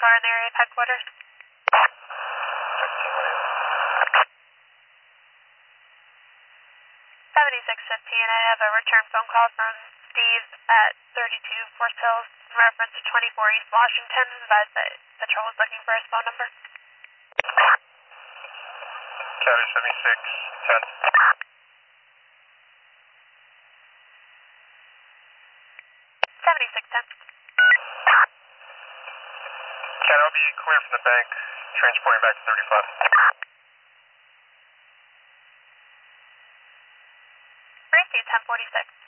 are in the area of headquarters. 7615, I have a return phone call from Steve at 32 Forest Hills in reference to 24 East Washington. Advised that Patrol was looking for his phone number. County 7610. 7610. Ken, I'll be clear from the bank, transporting back to 35. Receive 1046.